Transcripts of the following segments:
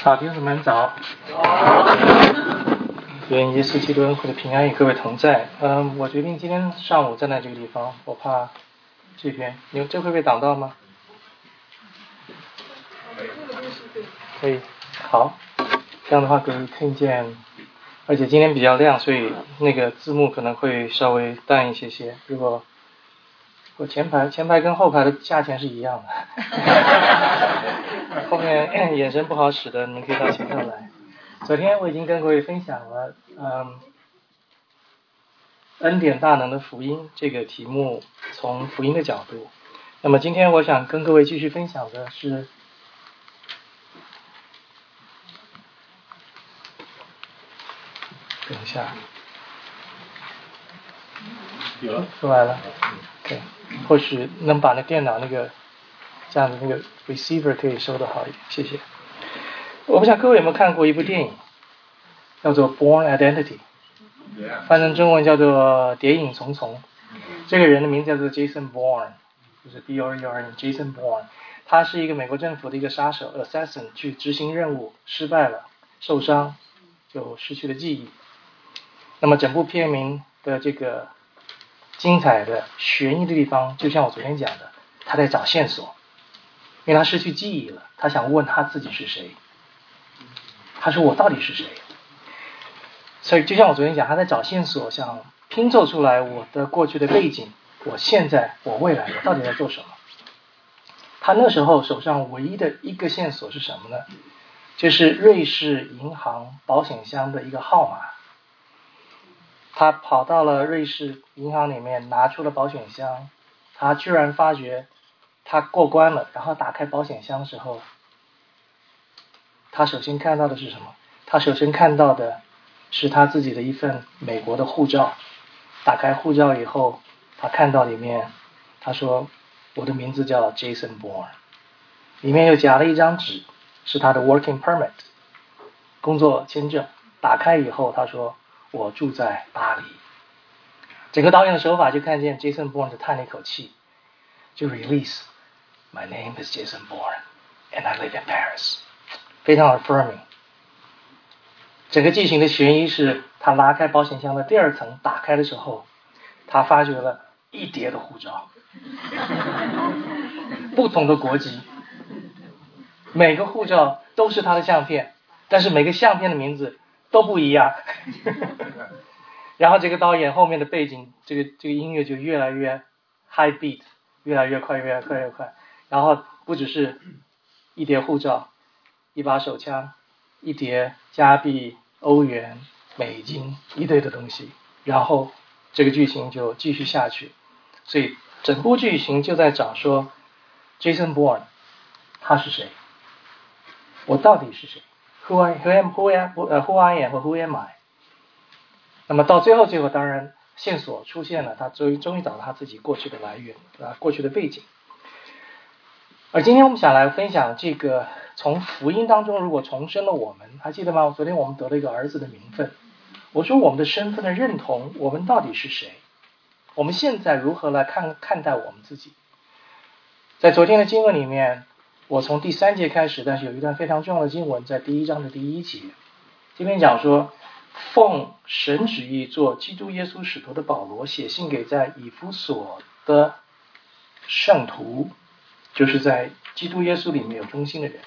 好，弟兄姊妹早。愿耶稣基督恩惠的平安与各位同在。我决定今天上午站在这个地方，我怕这边，你们这会被挡到吗？可以。好，这样的话可以听见，而且今天比较亮，所以那个字幕可能会稍微淡一些些。如果我前排跟后排的价钱是一样的，后面眼神不好使的，你们可以到前头来。昨天我已经跟各位分享了，恩典大能的福音这个题目，从福音的角度。那么今天我想跟各位继续分享的是，等一下， 有了， 出来了。对，或许能把那电脑那个这样的那个 receiver 可以收得好一点，谢谢。我不知道各位有没有看过一部电影，叫做《Born Identity》，翻成中文叫做《谍影重重》。这个人的名字叫做 Jason Bourne， 就是 B-O-U-R-N Jason Bourne。他是一个美国政府的一个杀手 assassin， 去执行任务失败了，受伤，就失去了记忆。那么整部片名的这个精彩的悬疑的地方，就像我昨天讲的，他在找线索，因为他失去记忆了，他想问他自己是谁。他说我到底是谁？所以就像我昨天讲，他在找线索，想拼凑出来我的过去的背景，我现在，我未来，我到底在做什么？他那时候手上唯一的一个线索是什么呢？就是瑞士银行保险箱的一个号码。他跑到了瑞士银行里面，拿出了保险箱，他居然发觉他过关了，然后打开保险箱的时候，他首先看到的是什么？他首先看到的是他自己的一份美国的护照。打开护照以后，他看到里面，他说我的名字叫 Jason Bourne， 里面又夹了一张纸，是他的 working permit 工作签证。打开以后，他说我住在巴黎。整个导演的手法就看见 Jason Bourne 就叹了一口气，就 release My name is Jason Bourne and I live in Paris， 非常 affirming。 整个剧情的悬疑是，他拉开保险箱的第二层，打开的时候，他发觉了一叠的护照，不同的国籍，每个护照都是他的相片，但是每个相片的名字都不一样。然后这个导演后面的背景，这个音乐就越来越 high beat， 越来越快，越来越快。然后不只是一叠护照，一把手枪，一叠加币、欧元、美金，一堆的东西。然后这个剧情就继续下去。所以整部剧情就在找说 Jason Bourne 他是谁，我到底是谁， who I am who I am I。 那么到最后当然线索出现了，他终于找到他自己过去的来源，过去的背景。而今天我们想来分享这个从福音当中如果重生了我们，还记得吗？昨天我们得了一个儿子的名分。我说我们的身份的认同，我们到底是谁？我们现在如何来看待我们自己？在昨天的经文里面，我从第3节开始，但是有一段非常重要的经文在第1章的第1节。这边讲说，奉神旨意做基督耶稣使徒的保罗，写信给在以弗所的圣徒，就是在基督耶稣里面有忠心的人。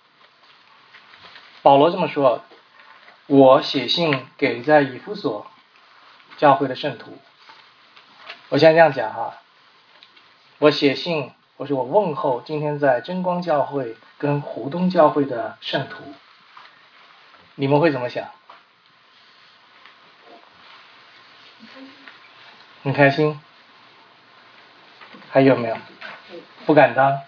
保罗这么说，我写信给在以弗所教会的圣徒。我现在这样讲哈，我写信，或者我问候今天在真光教会跟湖东教会的圣徒，你们会怎么想？很开心？还有没有？不敢当？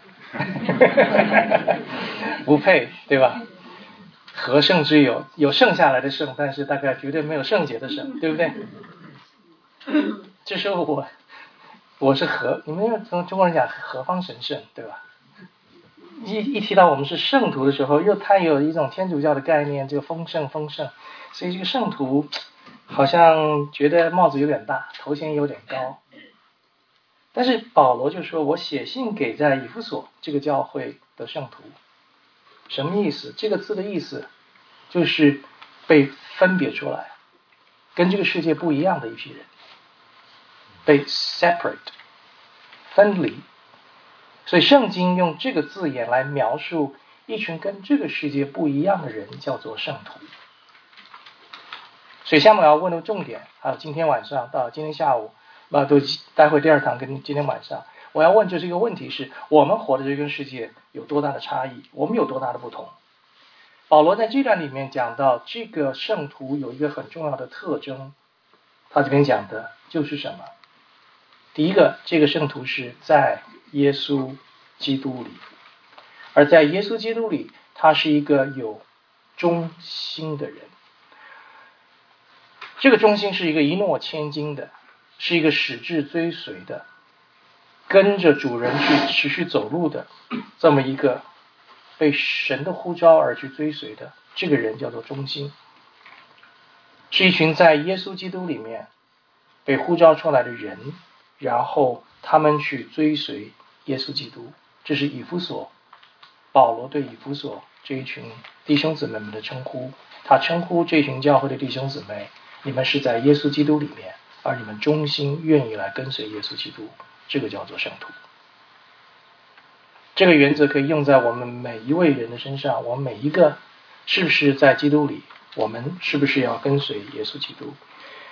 不配，对吧？何圣之有？有剩下来的圣，但是大概绝对没有圣洁的圣，对不对？这时候我是你们从中国人讲何方神圣，对吧？一提到我们是圣徒的时候，它有一种天主教的概念，就丰盛，所以这个圣徒好像觉得帽子有点大，头衔有点高。但是保罗就说，我写信给在以弗所这个教会的圣徒， 什么意思？这个字的意思就是被分别出来，跟这个世界不一样的一批人，被 separate 分离。所以圣经用这个字眼来描述一群跟这个世界不一样的人，叫做圣徒。所以下面我要问的重点，还有今天晚上到今天下午，都待会第二堂跟今天晚上，我要问这一个问题是：我们活的这个世界有多大的差异？我们有多大的不同？保罗在这段里面讲到，这个圣徒有一个很重要的特征，他这边讲的就是什么？第一个，这个圣徒是在耶稣基督里，而在耶稣基督里，他是一个有忠心的人。这个忠心是一个一诺千金的，是一个矢志追随的，跟着主人去持续走路的，这么一个被神的呼召而去追随的，这个人叫做忠心，是一群在耶稣基督里面被呼召出来的人，然后他们去追随耶稣基督。这是以弗所保罗对以弗所这一群弟兄姊妹们的称呼，他称呼这群教会的弟兄姊妹，你们是在耶稣基督里面，而你们忠心愿意来跟随耶稣基督，这个叫做圣徒。这个原则可以用在我们每一位人的身上，我们每一个是不是在基督里，我们是不是要跟随耶稣基督。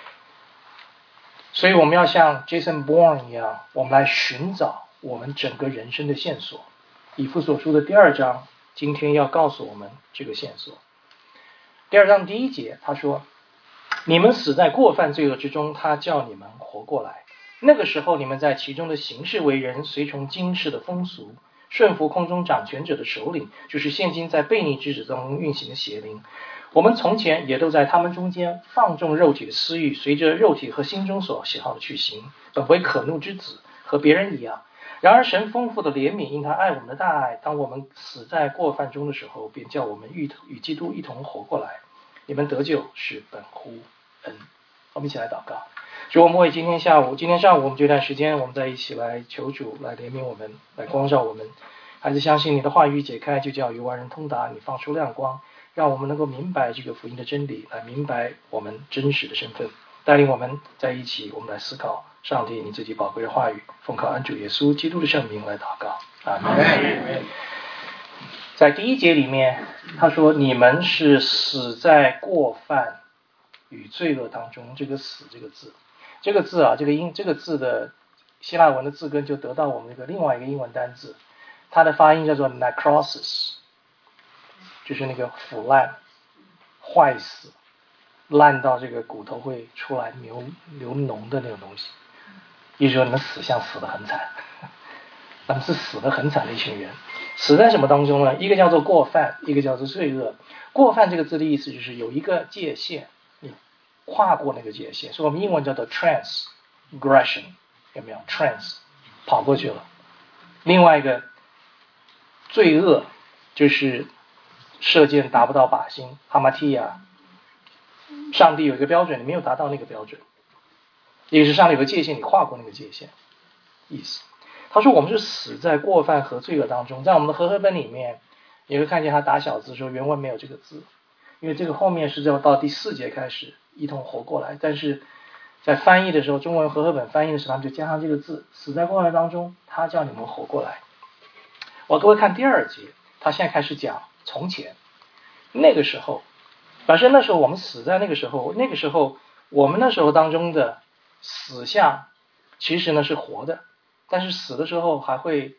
所以我们要像 Jason Bourne 一样，我们来寻找我们整个人生的线索。以弗所书的第2章今天要告诉我们这个线索。第2章第1节他说，你们死在过犯罪恶之中，他叫你们活过来。那个时候你们在其中的行事为人，随从今世的风俗，顺服空中掌权者的首领，就是现今在悖逆之子当中运行的邪灵。我们从前也都在他们中间放纵肉体的私欲，随着肉体和心中所喜好的去行，本为可怒之子，和别人一样。然而神丰富的怜悯，因他爱我们的大爱，当我们死在过犯中的时候，便叫我们与基督一同活过来。你们得救是本乎恩。我们一起来祷告。主，我们为今天上午我们这段时间，我们在一起来求主来怜悯我们，来光照我们。孩子相信你的话语解开，就叫与万人通达，你放出亮光，让我们能够明白这个福音的真理，来明白我们真实的身份，带领我们在一起，我们来思考上帝你自己宝贵的话语，奉靠恩主耶稣基督的圣名来祷告。阿们。在第1节里面他说，你们是死在过犯与罪恶当中。这个死这个字这个字的希腊文的字根就得到我们另外一个英文单字，它的发音叫做 necrosis， 就是那个腐烂坏死，烂到这个骨头会出来流脓的那种东西。意思说你们死像死得很惨，他们是死得很惨的一群人。死在什么当中呢？一个叫做过犯，一个叫做罪恶。过犯这个字的意思就是有一个界限，你跨过那个界限，所以我们英文叫做 transgression， 有没有 trans 跑过去了。另外一个罪恶就是射箭达不到靶心，哈马提亚，上帝有一个标准，你没有达到那个标准，也就是上帝有个界限，你跨过那个界限，意思。他说我们是死在过犯和罪恶当中。在我们的和合本里面你会看见他打小字说原文没有这个字，因为这个后面是要到第4节开始一同活过来，但是在翻译的时候，中文和合本翻译的时候他们就加上这个字，死在过犯当中，他叫你们活过来。我各位看第2节，他现在开始讲从前那个时候，反正那时候我们死在那个时候我们那时候当中的死相其实呢是活的，但是死的时候还会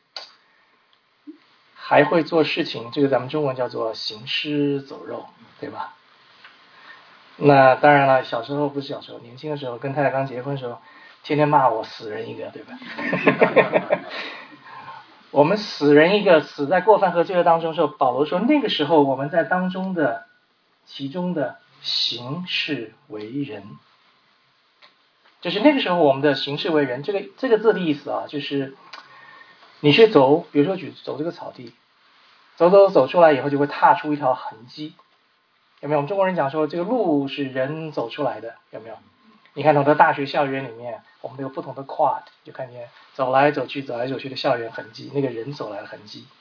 做事情，这个咱们中文叫做行尸走肉，对吧？那当然了，小时候不是小时候，年轻的时候跟太太刚结婚的时候，天天骂我死人一个，对吧？我们死人一个，死在过犯和罪恶当中的时候，保罗说那个时候我们在当中的其中的行事为人，就是那个时候我们的行事为人，这个字的意思啊，就是你去走，比如说走这个草地，走出来以后就会踏出一条痕迹，有没有？我们中国人讲说这个路是人走出来的，有没有？你看很多大学校园里面，我们都有不同的 quad， 就看见走来走去的校园痕迹，那个人走来的痕迹。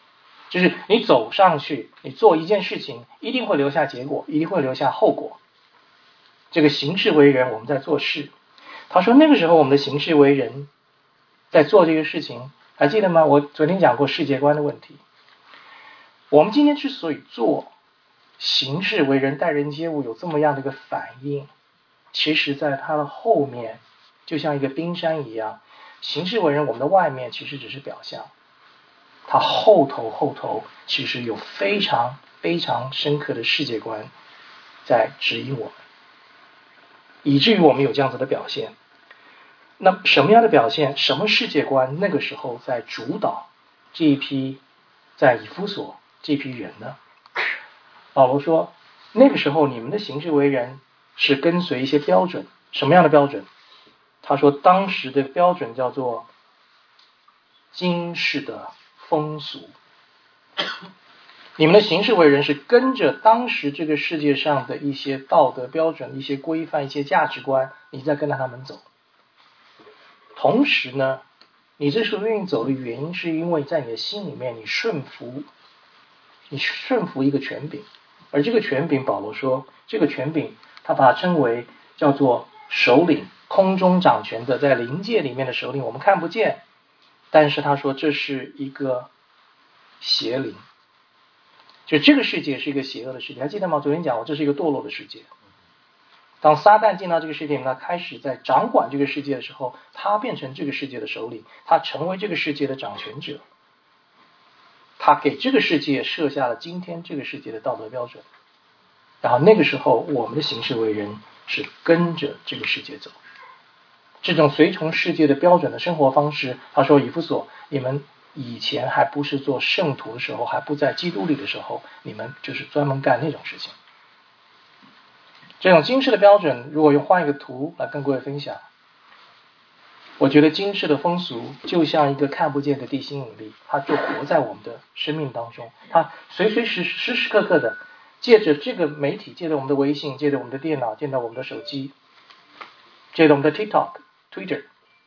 就是你走上去，你做一件事情，一定会留下结果，一定会留下后果。这个行事为人，我们在做事。他说那个时候我们的行事为人在做这个事情，还记得吗？我昨天讲过世界观的问题。我们今天之所以做行事为人、待人接物有这么样的一个反应，其实在它的后面就像一个冰山一样，行事为人我们的外面其实只是表象，它后头其实有非常非常深刻的世界观在指引我们，以至于我们有这样子的表现。那什么样的表现，什么世界观那个时候在主导这一批在以弗所这批人呢？保罗说那个时候你们的行事为人是跟随一些标准。什么样的标准？他说当时的标准叫做今世的风俗。你们的行事为人是跟着当时这个世界上的一些道德标准、一些规范、一些价值观，你在跟着他们走。同时呢，你这时候愿意走的原因是因为在你的心里面你顺服一个权柄。而这个权柄，保罗说这个权柄他把它称为叫做首领，空中掌权的，在灵界里面的首领我们看不见，但是他说这是一个邪灵，就这个世界是一个邪恶的世界。还记得吗？昨天讲过这是一个堕落的世界。当撒旦进到这个世界里面，他开始在掌管这个世界的时候，他变成这个世界的首领，他成为这个世界的掌权者，他给这个世界设下了今天这个世界的道德标准。然后那个时候我们的行事为人是跟着这个世界走，这种随从世界的标准的生活方式。他说以弗所，你们以前还不是做圣徒的时候，还不在基督里的时候，你们就是专门干那种事情。这种今世的标准，如果用换一个图来跟各位分享，我觉得今世的风俗就像一个看不见的地心引力，它就活在我们的生命当中，它时时刻刻的借着这个媒体，借着我们的微信，借着我们的电脑，借着我们的手机，借着我们的 TikTok、Twitter，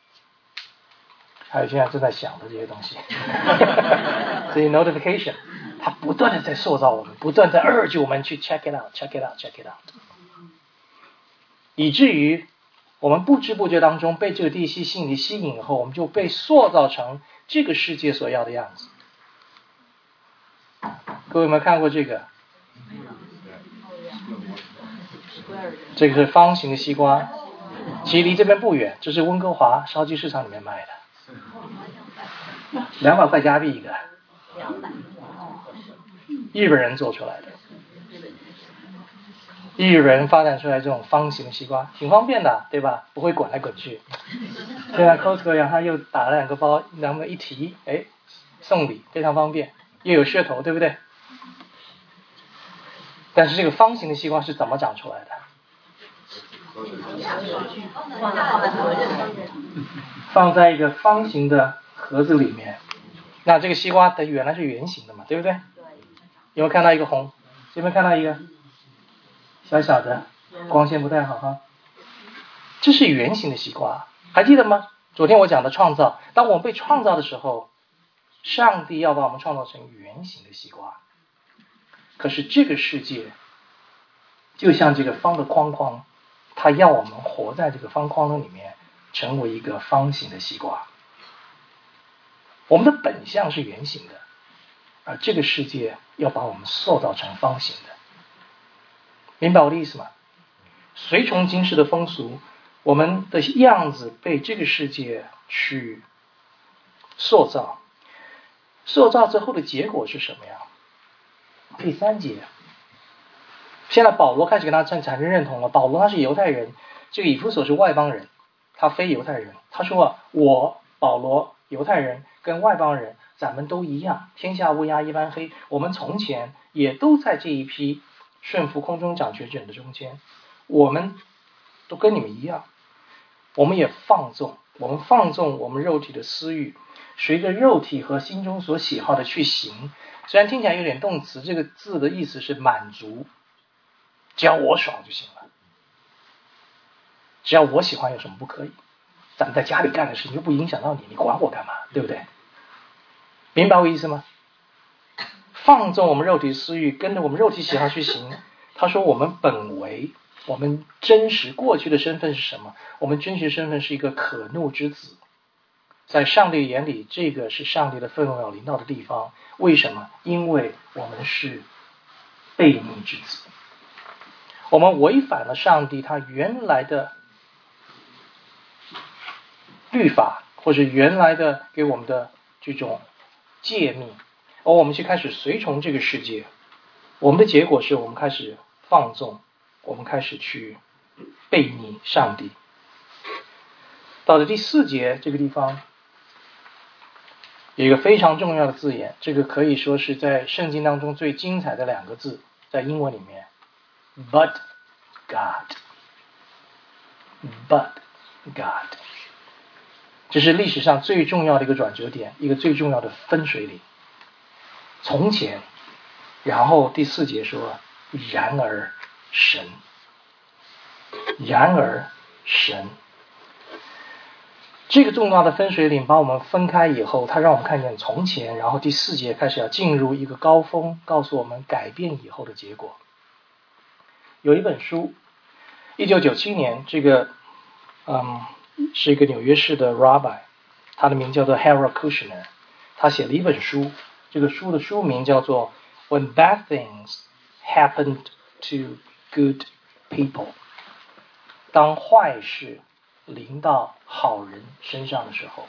还有现在正在想的这些东西这些 notification， 它不断的在塑造我们，不断在urge我们去 check it out， 以至于我们不知不觉当中被这个地心吸引力吸引以后，我们就被塑造成这个世界所要的样子。各位有没有看过这个？这个是方形的西瓜，其实离这边不远，这是温哥华烧鸡市场里面卖的，200块加币一个，日本人做出来的。日本人发展出来这种方形的西瓜，挺方便的，对吧？不会滚来滚去。就像 Costco 一样，他又打了2个包，然后一提，送礼，非常方便，又有噱头，对不对？但是这个方形的西瓜是怎么长出来的？放在一个方形的盒子里面。那这个西瓜它原来是圆形的嘛，对不对？有没有看到一个红？有没有看到一个小小的，光线不太好哈。这是圆形的西瓜，还记得吗？昨天我讲的创造，当我们被创造的时候，上帝要把我们创造成圆形的西瓜。可是这个世界就像这个方的框框，它要我们活在这个方框的里面，成为一个方形的西瓜。我们的本相是圆形的，而这个世界要把我们塑造成方形的。明白我的意思吗？随从今世的风俗，我们的样子被这个世界去塑造，塑造之后的结果是什么呀？第3节，现在保罗开始跟他产生认同了。保罗他是犹太人，这个以弗所是外邦人，他非犹太人。他说我保罗犹太人跟外邦人，咱们都一样，天下乌鸦一般黑。我们从前也都在这一批顺服空中掌权者的中间，我们都跟你们一样，我们也放纵我们肉体的私欲，随着肉体和心中所喜好的去行。虽然听起来有点动词，这个字的意思是满足，只要我爽就行了，只要我喜欢有什么不可以？咱们在家里干的事情就不影响到你，你管我干嘛？对不对？明白我意思吗？ 放纵我们肉体私欲，跟着我们肉体喜好去行。他说我们本为，我们真实过去的身份是什么？我们真实身份是一个可怒之子，在上帝眼里，这个是上帝的愤怒要临到的地方。为什么？因为我们是悖逆之子，我们违反了上帝他原来的律法，或者原来的给我们的这种诫命，而我们去开始随从这个世界，我们的结果是我们开始放纵，我们开始去悖逆上帝。到了第4节这个地方，有一个非常重要的字眼，这个可以说是在圣经当中最精彩的2个字，在英文里面 But God， But God， 这是历史上最重要的一个转折点，一个最重要的分水岭。从前，然后第4节说然而神，然而神，这个重大的分水岭把我们分开以后，它让我们看见从前，然后第4节开始要进入一个高峰，告诉我们改变以后的结果。有一本书1997年，这个是一个纽约市的 rabbi， 他的名叫做 Harold Kushner， 他写了一本书，这个书的书名叫做 When Bad Things Happened to Good People， 当坏事临到好人身上的时候。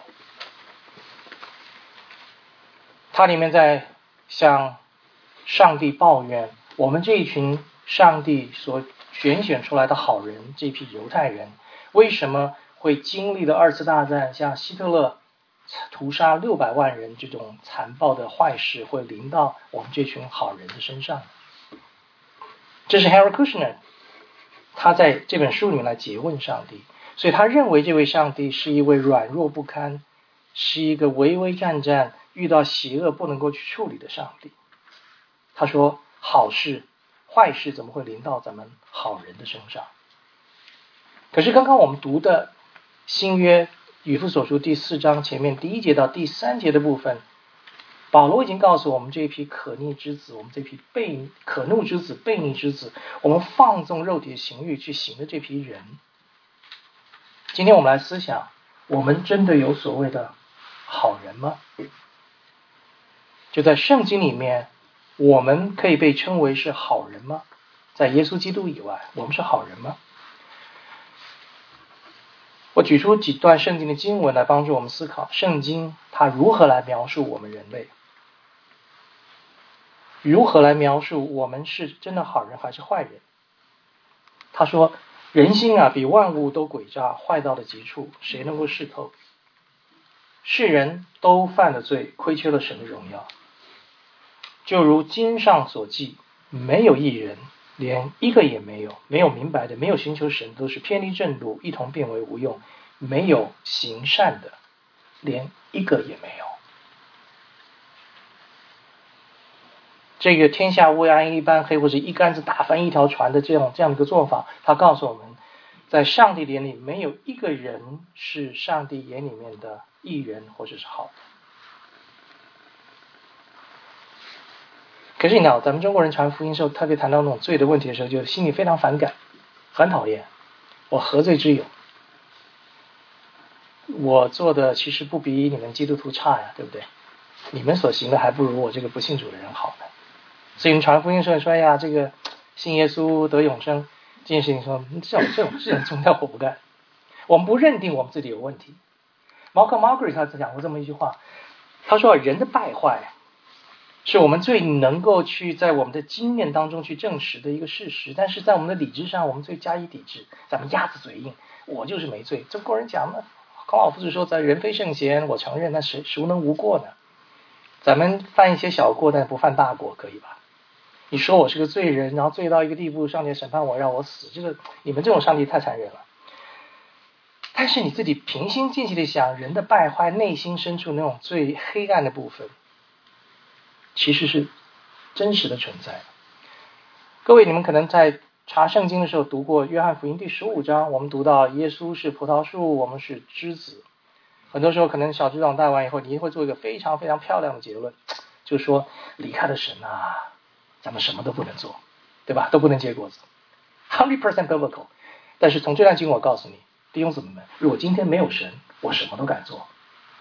他里面在向上帝抱怨，我们这一群上帝所选出来的好人，这批犹太人为什么会经历了2次大战，像希特勒屠杀600万人这种残暴的坏事会临到我们这群好人的身上。这是 Harold Kushner 他在这本书里面来诘问上帝，所以他认为这位上帝是一位软弱不堪，是一个危危战战遇到邪恶不能够去处理的上帝。他说好事坏事怎么会临到咱们好人的身上？可是刚刚我们读的新约以弗所书第4章前面第1节到第3节的部分，保罗已经告诉我们，这批可逆之子，我们这批可怒之子、悖逆之子，我们放纵肉体情欲去行的这批人。今天我们来思想，我们真的有所谓的好人吗？就在圣经里面，我们可以被称为是好人吗？在耶稣基督以外，我们是好人吗？我举出几段圣经的经文来帮助我们思考，圣经它如何来描述我们人类，如何来描述我们是真的好人还是坏人。他说人心啊，比万物都诡诈，坏到了极处，谁能够识透？世人都犯了罪，亏缺了神的荣耀。就如经上所记，没有一人，连一个也没有，没有明白的，没有寻求神，都是偏离正路，一同变为无用，没有行善的，连一个也没有。这个天下乌鸦一般黑，或者一竿子打翻一条船的这样一个做法，他告诉我们，在上帝眼里没有一个人是上帝眼里面的义人或者是好的。可是你知道，咱们中国人传福音时候，特别谈到那种罪的问题的时候，就心里非常反感，很讨厌。我何罪之有？我做的其实不比你们基督徒差呀，对不对？你们所行的还不如我这个不信主的人好呢。所以你们传福音的时候说呀，这个信耶稣得永生，这件事情说这种宗教我不干，我们不认定我们自己有问题。Malcolm Muggeridge 他讲过这么一句话，他说人的败坏是我们最能够去在我们的经验当中去证实的一个事实，但是在我们的理智上我们最加以抵制，咱们鸭子嘴硬，我就是没罪。中国人讲的孔老夫子说，咱人非圣贤，我承认，那谁能无过呢？咱们犯一些小过，但不犯大过，可以吧？你说我是个罪人，然后罪到一个地步，上帝审判我，让我死，这个你们这种上帝太残忍了。但是你自己平心静气的想，人的败坏内心深处那种最黑暗的部分，其实是真实的存在。各位，你们可能在查圣经的时候读过约翰福音第15章，我们读到耶稣是葡萄树，我们是枝子。很多时候可能小组长带完以后，你会做一个非常非常漂亮的结论， 就说离开了神啊，咱们什么都不能做，对吧？都不能结果子，100% biblical。但是从这段经文我告诉你，弟兄姊妹们，如果今天没有神，我什么都敢做，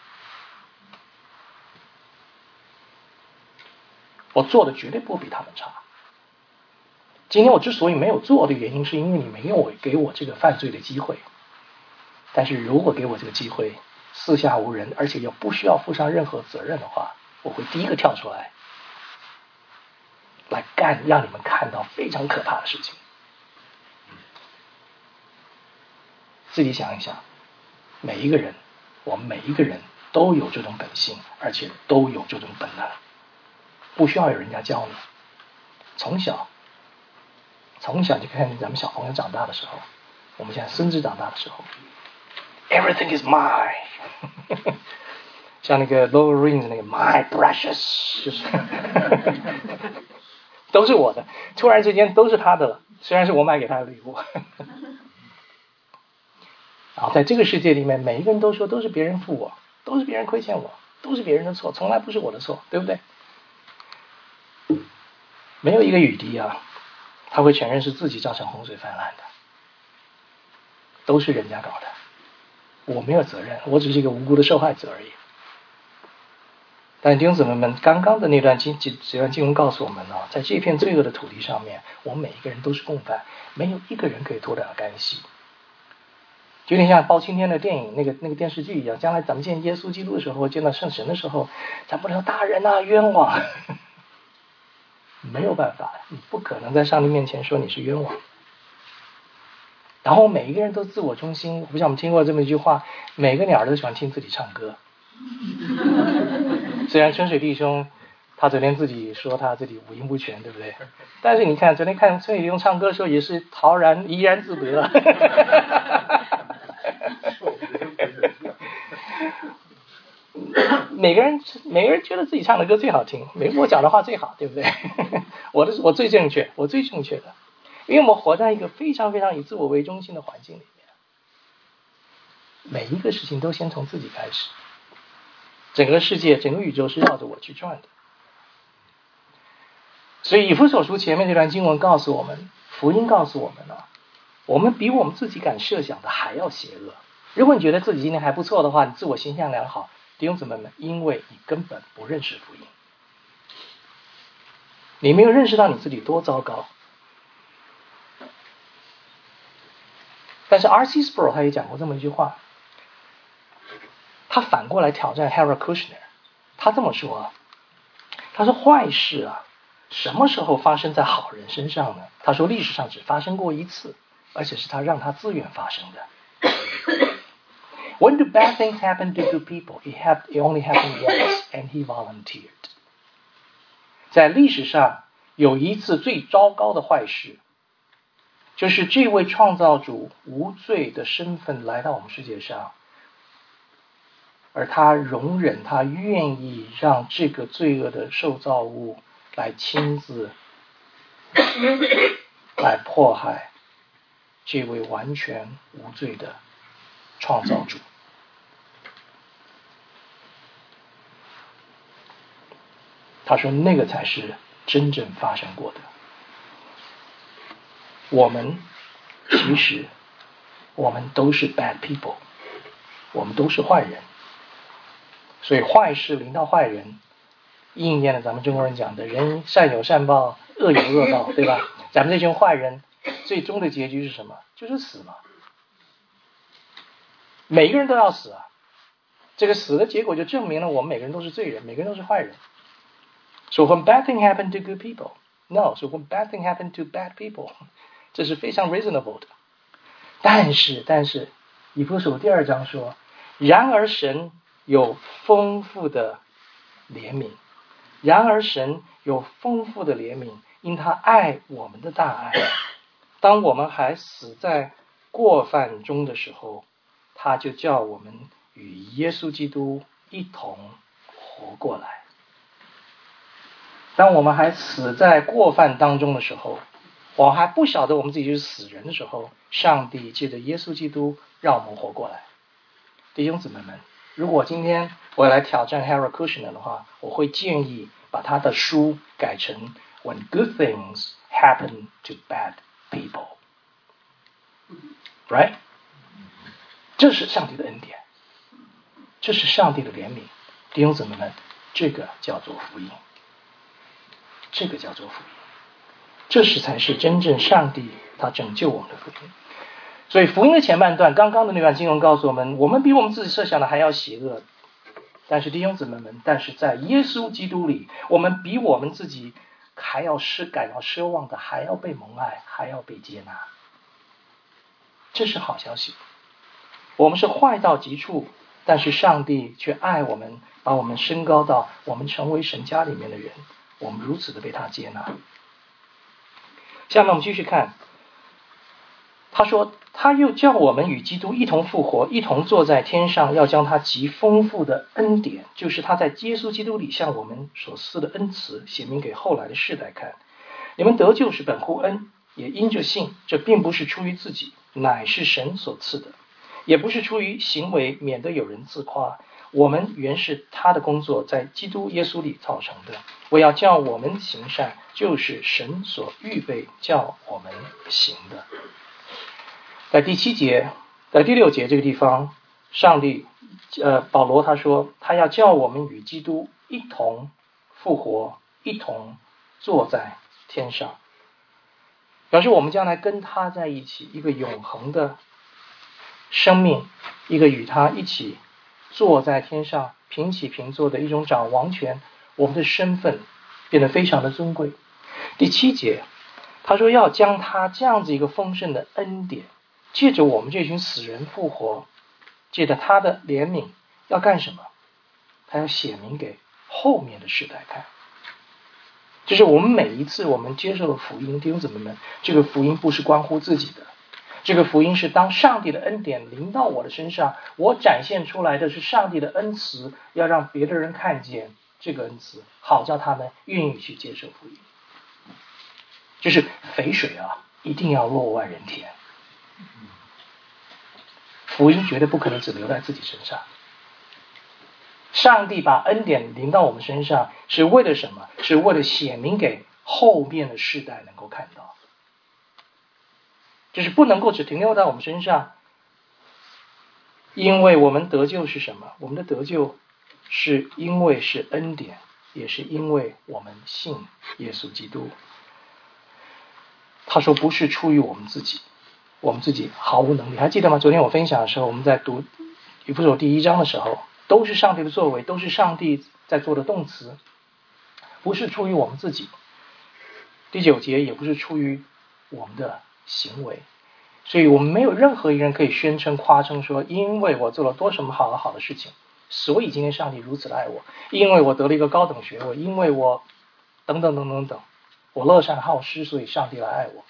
我做的绝对不比他们差。今天我之所以没有做的原因，是因为你没有给我这个犯罪的机会。但是如果给我这个机会，四下无人，而且又不需要负上任何责任的话，我会第一个跳出来干，让你们看到非常可怕的事情。自己想一想，每一个人，我们每一个人都有这种本性，而且都有这种本能，不需要有人家教你。从小就看咱们小朋友长大的时候，我们现在孙子长大的时候 ，everything is mine 像那个 Lord of the Rings 那个 My Precious 就是都是我的，突然之间都是他的了，虽然是我买给他的礼物然后在这个世界里面，每一个人都说都是别人负我，都是别人亏欠我，都是别人的错，从来不是我的错，对不对？没有一个雨滴啊，他会承认是自己造成洪水泛滥的，都是人家搞的，我没有责任，我只是一个无辜的受害者而已。但弟兄姊妹们，刚刚的那段经文告诉我们呢，在这片罪恶的土地上面，我们每一个人都是共犯，没有一个人可以脱得了干系。就有点像包青天的电影那个电视剧一样，将来咱们见耶稣基督的时候，见到圣神的时候，咱不能说大人啊冤枉没有办法，你不可能在上帝面前说你是冤枉。然后每一个人都自我中心，我不像我们听过这么一句话，每个鸟都喜欢听自己唱歌虽然春水弟兄他昨天自己说他自己五音不全，对不对？但是你看昨天看春水弟兄唱歌的时候，也是怡然自得每个人觉得自己唱的歌最好听，我讲的话最好，对不对？我最正确的，因为我们活在一个非常非常以自我为中心的环境里面，每一个事情都先从自己开始，整个世界整个宇宙是绕着我去转的。所以以弗所书前面这段经文告诉我们，福音告诉我们了，我们比我们自己敢设想的还要邪恶。如果你觉得自己今天还不错的话，你自我形象良好，弟兄姊妹们，因为你根本不认识福音，你没有认识到你自己多糟糕。但是 R.C. Sproul 他也讲过这么一句话，他反过来挑战 Harold Kushner， 他这么说，他说坏事啊，什么时候发生在好人身上呢？他说历史上只发生过一次，而且是他让他自愿发生的。When do bad things happen to good people? It only happened once, and he volunteered. 在历史上有一次最糟糕的坏事，就是这位创造主无罪的身份来到我们世界上，而他容忍，他愿意让这个罪恶的受造物来亲自来迫害这位完全无罪的创造主。他说那个才是真正发生过的。其实我们都是 bad people， 我们都是坏人，所以坏事临到坏人，应验了咱们中国人讲的人善有善报，恶有恶报，对吧？咱们这群坏人最终的结局是什么？就是死嘛，每个人都要死啊。这个死的结果就证明了我们每个人都是罪人，每个人都是坏人。So when bad thing happened to good people, no. So when bad thing happened to bad people, 这是非常 reasonable 的。但是以弗所2章说，然而神有丰富的怜悯，因他爱我们的大爱，当我们还死在过犯中的时候，他就叫我们与耶稣基督一同活过来。当我们还死在过犯当中的时候，我还不晓得我们自己就是死人的时候，上帝借着耶稣基督让我们活过来。弟兄姊妹们，如果今天我要来挑战 Harold Kushner 的话，我会建议把他的书改成 When good things happen to bad people. Right? 这是上帝的恩典，这是上帝的怜悯。弟兄姊妹们，这个叫做福音，这个叫做福音，这才是真正上帝他拯救我们的福音。所以福音的前半段，刚刚的那段经文告诉我们，我们比我们自己设想的还要邪恶。但是弟兄姊妹们，但是在耶稣基督里，我们比我们自己还要感到奢望的，还要被蒙爱，还要被接纳。这是好消息。我们是坏到极处，但是上帝却爱我们，把我们升高到我们成为神家里面的人，我们如此的被他接纳。下面我们继续看，他说他又叫我们与基督一同复活，一同坐在天上，要将他极丰富的恩典，就是他在耶稣基督里向我们所赐的恩慈，显明给后来的世代看。你们得救是本乎恩，也因着信，这并不是出于自己，乃是神所赐的，也不是出于行为，免得有人自夸。我们原是他的工作，在基督耶稣里造成的。我要叫我们行善，就是神所预备叫我们行的。在第7节，在第6节这个地方，上帝保罗他说，他要叫我们与基督一同复活，一同坐在天上，表示我们将来跟他在一起，一个永恒的生命，一个与他一起坐在天上平起平坐的一种掌王权，我们的身份变得非常的尊贵。第7节他说要将他这样子一个丰盛的恩典，借着我们这群死人复活，借着他的怜悯，要干什么？他要显明给后面的世代看。就是我们每一次我们接受了福音，弟兄姊妹们，这个福音不是关乎自己的，这个福音是当上帝的恩典临到我的身上，我展现出来的是上帝的恩慈，要让别的人看见这个恩慈，好叫他们愿意去接受福音。就是肥水一定要落万人田，福音绝对不可能只留在自己身上。上帝把恩典临到我们身上是为了什么？是为了显明给后面的世代能够看到，就是不能够只停留在我们身上。因为我们得救是什么？我们的得救是因为是恩典，也是因为我们信耶稣基督。他说不是出于我们自己，我们自己毫无能力。还记得吗？昨天我分享的时候，我们在读以弗所第1章的时候，都是上帝的作为，都是上帝在做的动词，不是出于我们自己。第9节也不是出于我们的行为，所以我们没有任何一个人可以宣称夸称说，因为我做了多什么好的事情，所以今天上帝如此的爱我，因为我得了一个高等学位，因为我等等等等等，我乐善好施，所以上帝来爱我。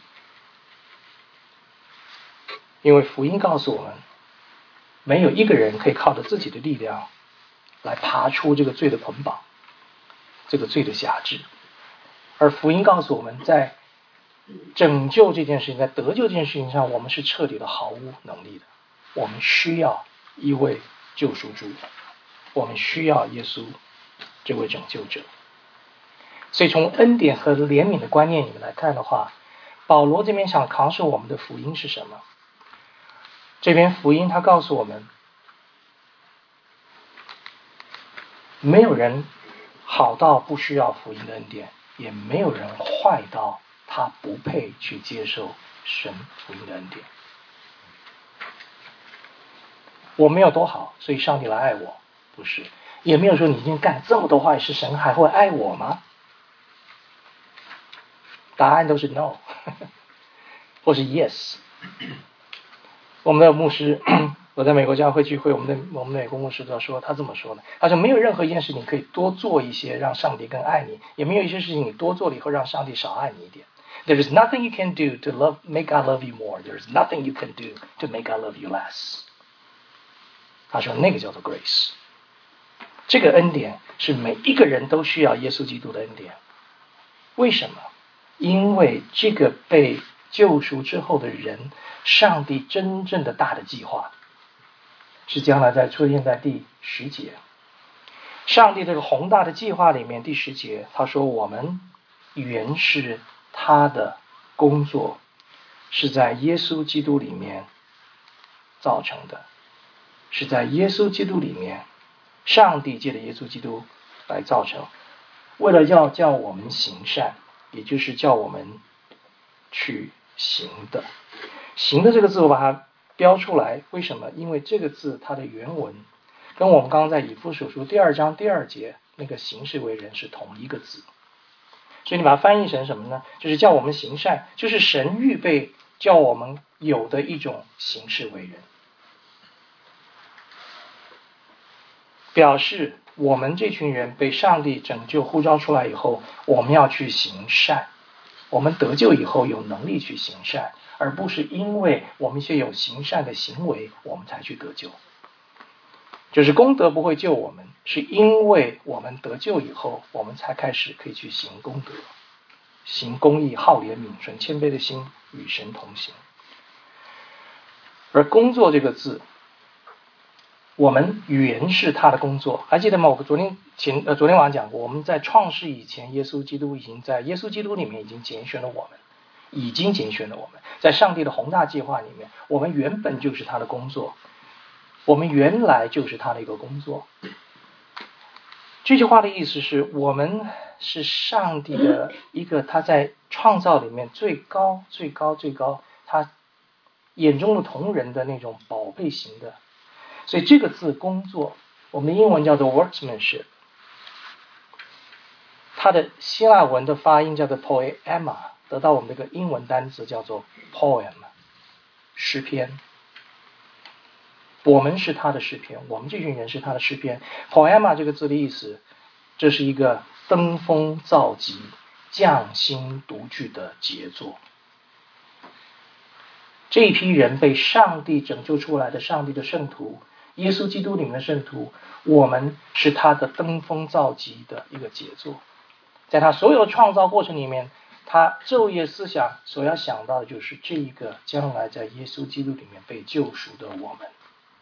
因为福音告诉我们，没有一个人可以靠着自己的力量来爬出这个罪的捆绑，这个罪的辖制。而福音告诉我们，在拯救这件事情，在得救这件事情上，我们是彻底的毫无能力的。我们需要一位救赎主，我们需要耶稣这位拯救者。所以从恩典和怜悯的观念里面来看的话，保罗这边想扛受我们的福音是什么？这边福音他告诉我们，没有人好到不需要福音的恩典，也没有人坏到他不配去接受神福音的恩典。我没有多好，所以上帝来爱我，不是。也没有说你已经干这么多坏事，神还会爱我吗？答案都是 no 或是 yes。 我们的牧师，我在美国教会聚会，我们的美国牧师都说，他这么说的，他说没有任何一件事情可以多做一些让上帝更爱你，也没有一些事情你多做了以后让上帝少爱你一点。There is nothing you can do to make God love you more. There is nothing you can do to make God love you less. 他说那个叫做 grace。 这个恩典是每一个人都需要耶稣基督的恩典。为什么？因为这个被救赎之后的人，上帝真正的大的计划是将来出现在第10节。 上帝这个宏大的计划里面，第10节他说，我们原是他的工作，是在耶稣基督里面造成的，是在耶稣基督里面，上帝借着耶稣基督来造成，为了要叫我们行善，也就是叫我们去行的。行的这个字我把它标出来，为什么？因为这个字它的原文跟我们刚刚在以弗所书第2章第2节那个行事为人是同一个字，所以你把它翻译成什么呢？就是叫我们行善，就是神预备叫我们有的一种行事为人，表示我们这群人被上帝拯救呼召出来以后，我们要去行善，我们得救以后有能力去行善，而不是因为我们先有行善的行为我们才去得救。就是功德不会救我们，是因为我们得救以后，我们才开始可以去行功德，行公义，好怜悯，存谦卑的心，与神同行。而工作这个字，我们原是他的工作，还记得吗？我昨天晚上讲过，我们在创世以前，耶稣基督已经在耶稣基督里面已经拣选了我们，在上帝的宏大计划里面，我们原本就是他的工作，我们原来就是他的一个工作。这句话的意思是，我们是上帝的一个他在创造里面最高他眼中的同人的那种宝贝型的。所以这个字工作，我们的英文叫做 workmanship， 它的希腊文的发音叫做 poema， 得到我们这个英文单词叫做 poem， 诗篇。我们是他的诗篇，我们这群人是他的诗篇。poema 这个字的意思，这是一个登峰造极、匠心独具的杰作。这一批人被上帝拯救出来的上帝的圣徒，耶稣基督里面的圣徒，我们是他的登峰造极的一个杰作。在他所有的创造过程里面，他昼夜思想所要想到的就是这一个将来在耶稣基督里面被救赎的我们。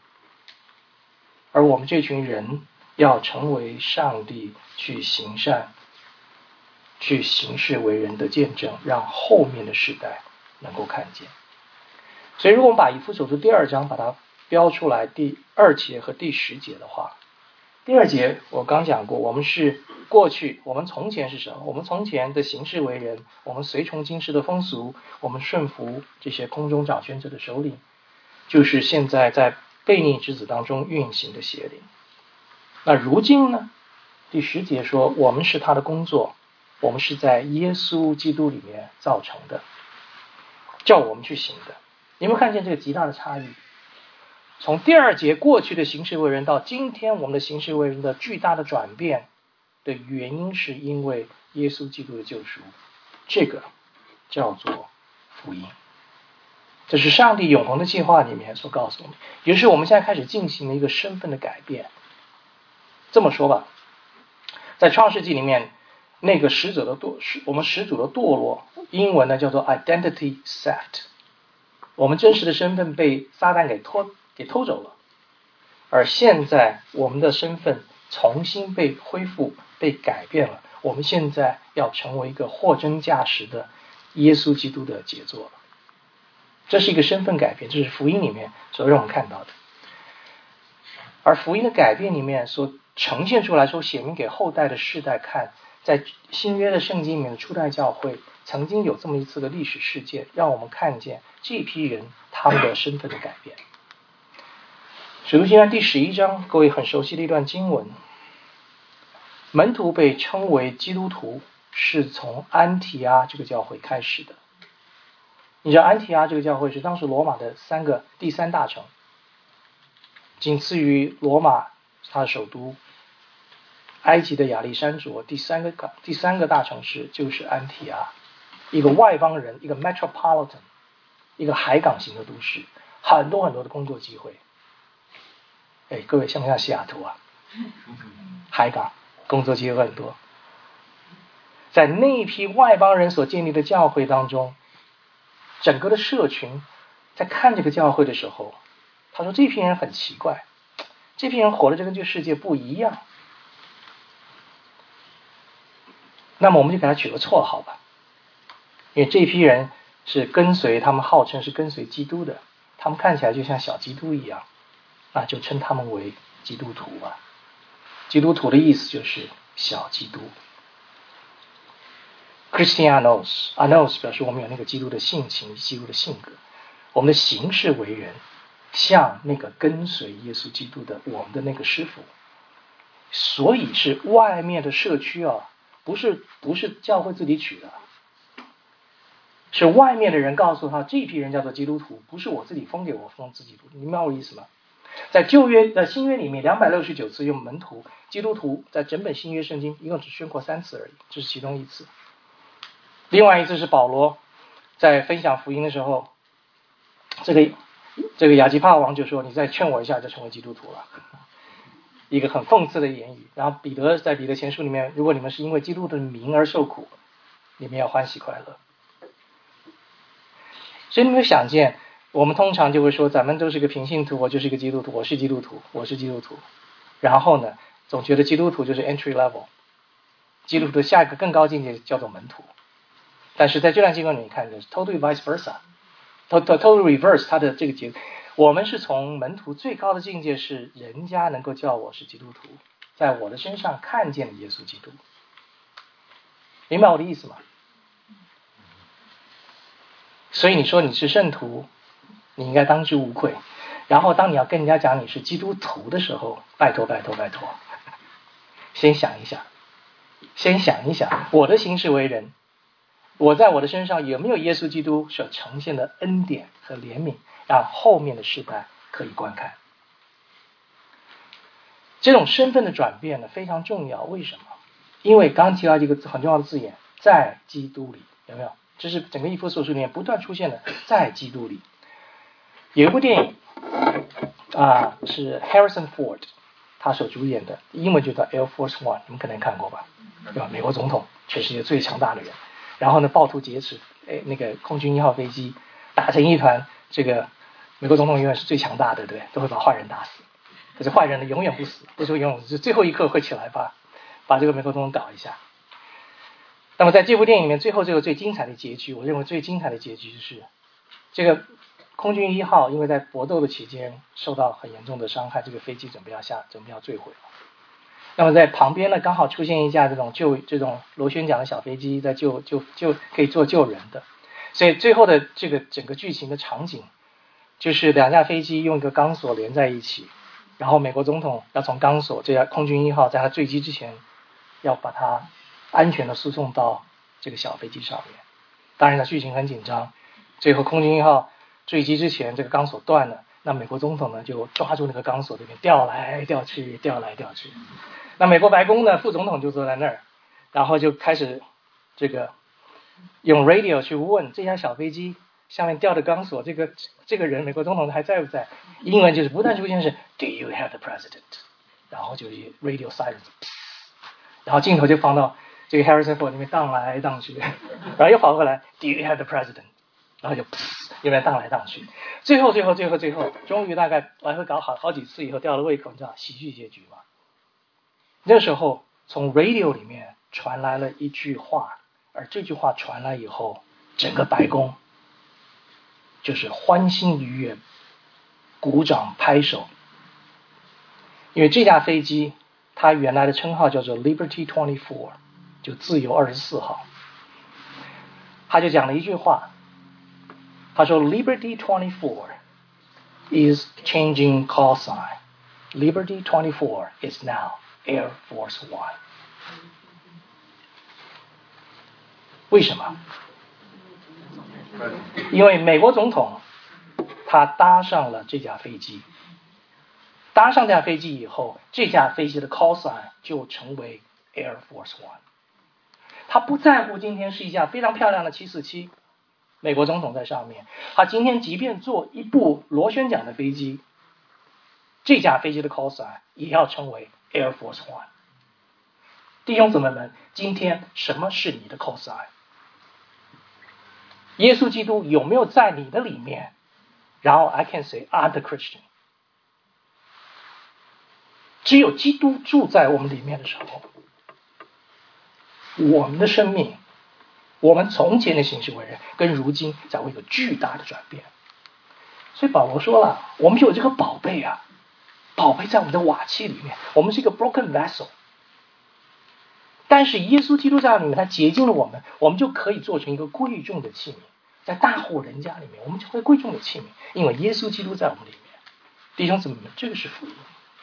而我们这群人要成为上帝去行善、去行事为人的见证，让后面的世代能够看见。所以如果我们把以弗所书第2章把它标出来第2节和第10节的话，第2节我刚讲过，我们是过去，我们从前是什么？我们从前的行事为人，我们随从今世的风俗，我们顺服这些空中掌权者的首领，就是现在在悖逆之子当中运行的邪灵。那如今呢？第10节说，我们是他的工作，我们是在耶稣基督里面造成的，叫我们去行的。你有没有看见这个极大的差异？从第2节过去的行事为人到今天我们的行事为人的巨大的转变的原因，是因为耶稣基督的救赎，这个叫做福音。这是上帝永恒的计划里面所告诉我们，也就是我们现在开始进行了一个身份的改变。这么说吧，在创世纪里面，那个我们始祖的堕落，英文呢叫做 identity theft， 我们真实的身份被撒旦给偷走了，而现在我们的身份重新被恢复、被改变了，我们现在要成为一个货真价实的耶稣基督的杰作了。这是一个身份改变，这是福音里面所让我们看到的。而福音的改变里面所呈现出来，所显明给后代的世代看，在新约的圣经里面的初代教会曾经有这么一次的历史事件，让我们看见这批人他们的身份的改变。使徒行传第11章，各位很熟悉的一段经文，门徒被称为基督徒是从安提阿这个教会开始的。你知道安提阿这个教会是当时罗马的第三大城，仅次于罗马它的首都，埃及的亚历山卓，第三个大城市就是安提阿，一个外邦人，一个 metropolitan， 一个海港型的都市，很多的工作机会。各位像不像西雅图啊？海港工作机会很多。在那一批外邦人所建立的教会当中，整个的社群在看这个教会的时候，他说这批人很奇怪，这批人活的跟这个世界不一样。 那么我们就给他取个绰号吧，因为这批人是跟随，他们号称是跟随基督的，他们看起来就像小基督一样，那就称他们为基督徒吧。基督徒的意思就是小基督。Christianos 表示我们有那个基督的性情，基督的性格，我们的行事为人像那个跟随耶稣基督的我们的那个师傅。所以是外面的社区啊，不是教会自己取的，是外面的人告诉他这批人叫做基督徒，不是我自己封自己，你明白我的意思吗？在新约里面269次用门徒基督徒，在整本新约圣经一共只宣过3次而已，这是其中一次。另外一次是保罗在分享福音的时候，这个亚基帕王就说：“你再劝我一下就成为基督徒了。”一个很讽刺的言语。然后彼得在彼得前书里面，如果你们是因为基督的名而受苦，你们要欢喜快乐。所以你们想见，我们通常就会说咱们都是个平信徒，我就是一个基督徒，我是基督徒，我是基督徒。然后呢，总觉得基督徒就是 entry level， 基督徒的下一个更高境界叫做门徒。但是在这段经文里面看的是 totally vice versa，total reverse 它的这个结构。我们是从门徒最高的境界是人家能够叫我是基督徒，在我的身上看见了耶稣基督。明白我的意思吗？所以你说你是圣徒，你应该当之无愧。然后当你要跟人家讲你是基督徒的时候，拜托，先想一想，我的行事为人，我在我的身上有没有耶稣基督所呈现的恩典和怜悯，让后面的世代可以观看。这种身份的转变呢非常重要。为什么？因为刚提到一个很重要的字眼，在基督里，有没有？这是整个以弗所书里面不断出现的，在基督里。有一部电影是 Harrison Ford 他所主演的，英文就叫 Air Force One， 你们可能看过吧？对吧？美国总统，全世界最强大的人。然后呢，暴徒劫持那个空军1号飞机，打成一团。这个美国总统永远是最强大的，对不对？都会把坏人打死。可是坏人呢，永远不死，不是永远，是最后一刻会起来把这个美国总统搞一下。那么在这部电影里面，最后这个最精彩的结局，我认为最精彩的结局就是这个空军1号因为在搏斗的期间受到很严重的伤害，这个飞机准备要坠毁了。那么在旁边呢，刚好出现一架这种螺旋桨的小飞机，在就可以做救人的。所以最后的这个整个剧情的场景，就是2架飞机用一个钢索连在一起，然后美国总统要从钢索，这架空军1号在他坠机之前，要把它安全的输送到这个小飞机上面。当然了，剧情很紧张，最后空军1号坠机之前，这个钢索断了，那美国总统呢就抓住那个钢索这边吊来吊去。那美国白宫呢，副总统就坐在那儿，然后就开始这个用 radio 去问这架小飞机下面吊的钢索，这个人美国总统还在不在？英文就是不断出现是 Do you have the president？ 然后就 radio silence， 然后镜头就放到这个 Harrison Ford 那边荡来荡去，然后又跑过来 Do you have the president？ 然后就又在荡来荡去，最后终于大概来回搞好几次以后掉了胃口，你知道喜剧结局吗？那时候从 radio 里面传来了一句话，而这句话传来以后，整个白宫就是欢欣愉悦，鼓掌拍手。因为这架飞机它原来的称号叫做 Liberty 24， 就自由24号。他就讲了一句话，他说 Liberty 24 is changing call sign. Liberty 24 is now Air Force One。 为什么？因为美国总统他搭上了这架飞机，搭上这架飞机以后，这架飞机的 call sign 就成为 Air Force One。 他不在乎今天是一架非常漂亮的747，美国总统在上面，他今天即便坐一部螺旋桨的飞机，这架飞机的 call sign 也要成为 Air Force One。 弟兄姊妹们，今天什么是你的 call sign？ 耶稣基督有没有在你的里面？然后 I can say I'm the Christian。 只有基督住在我们里面的时候， 我们的生命，我们从前的行事为人跟如今才会有巨大的转变。所以保罗说了，我们有这个宝贝啊，宝贝在我们的瓦器里面，我们是一个 broken vessel， 但是耶稣基督在里面，他洁净了我们，我们就可以做成一个贵重的器皿，在大户人家里面，我们就会贵重的器皿，因为耶稣基督在我们里面。弟兄姊妹们，这个是福音。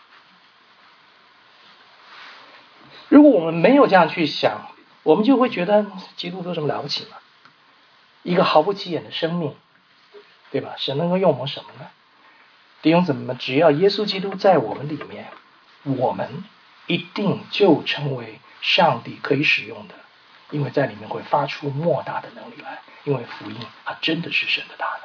如果我们没有这样去想，我们就会觉得基督有什么了不起吗？一个毫不起眼的生命，对吧？神能够用我们什么呢？弟兄姊妹们，只要耶稣基督在我们里面，我们一定就成为上帝可以使用的，因为在里面会发出莫大的能力来，因为福音它真的是神的大能。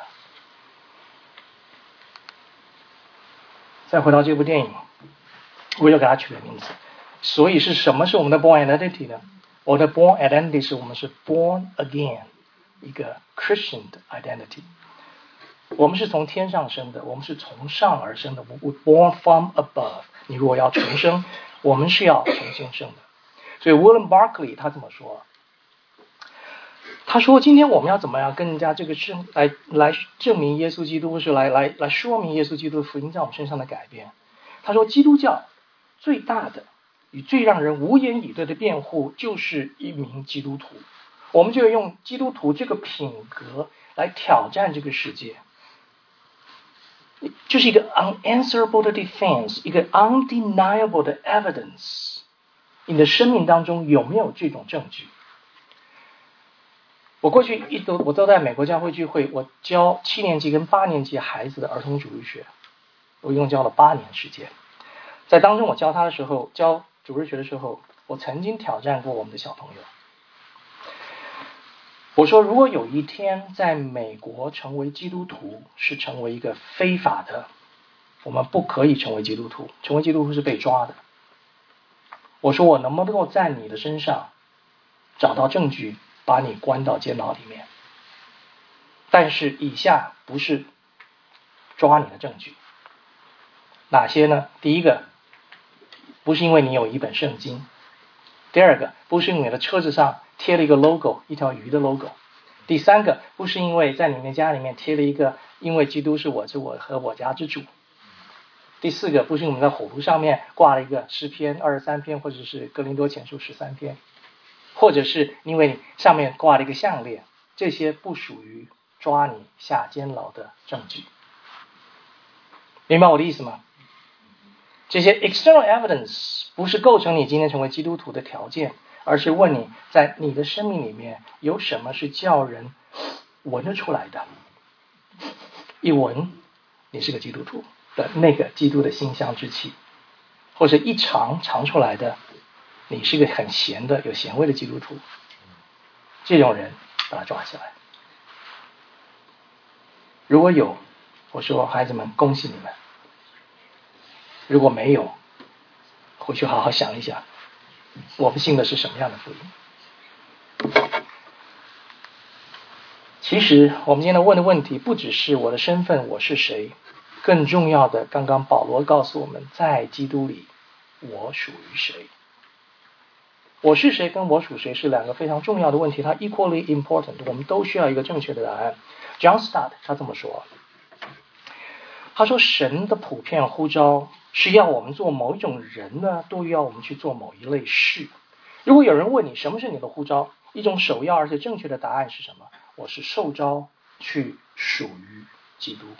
再回到这部电影，我又给它取了名字。所以是什么是我们的 born identity 呢？我的 born identity 是我们是 born again， 一个 Christian 的 identity。我们是从天上生的，我们是从上而生的 ，born from above。你如果要重生，我们是要重新生的。所以 William Barclay 他怎么说？他说：今天我们要怎么样跟人家这个来证明耶稣基督，或是来说明耶稣基督的福音在我们身上的改变？他说，基督教最大的与最让人无言以对的辩护，就是一名基督徒。我们就用基督徒这个品格来挑战这个世界。就是一个 unanswerable 的 defense， 一个 undeniable 的 evidence。你的生命当中有没有这种证据？我过去我都在美国教会聚会，我教7年级跟8年级孩子的儿童主日学，我一共教了8年时间。在当中我教他的时候，教主日学的时候，我曾经挑战过我们的小朋友。我说，如果有一天在美国成为基督徒是成为一个非法的，我们不可以成为基督徒，成为基督徒是被抓的。我说，我能不能够在你的身上找到证据，把你关到监牢里面？但是以下不是抓你的证据，哪些呢？第一个，不是因为你有一本圣经；第二个，不是因为你的车子上贴了一个 logo， 一条鱼的 logo；第三个，不是因为在你们家里面贴了一个因为基督是我和我家之主；第四个，不是因为我们在火炉上面挂了一个诗篇23篇，或者是哥林多前书13篇，或者是因为你上面挂了一个项链，这些不属于抓你下监牢的证据。明白我的意思吗？这些 external evidence 不是构成你今天成为基督徒的条件，而是问你在你的生命里面有什么是叫人闻得出来的，一闻你是个基督徒的那个基督的馨香之气，或者一尝出来的你是个很咸的有咸味的基督徒，这种人把他抓起来。如果有，我说孩子们恭喜你们；如果没有，回去好好想一想，我们信的是什么样的福音。其实我们今天问的问题不只是我的身份我是谁，更重要的，刚刚保罗告诉我们，在基督里我属于谁。我是谁跟我属谁是两个非常重要的问题，它 equally important， 我们都需要一个正确的答案。John Stott 他这么说，他说神的普遍呼召是要我们做某一种人呢，多于要我们去做某一类事。如果有人问你什么是你的呼召，一种首要而且正确的答案是什么？我是受召去属于基督。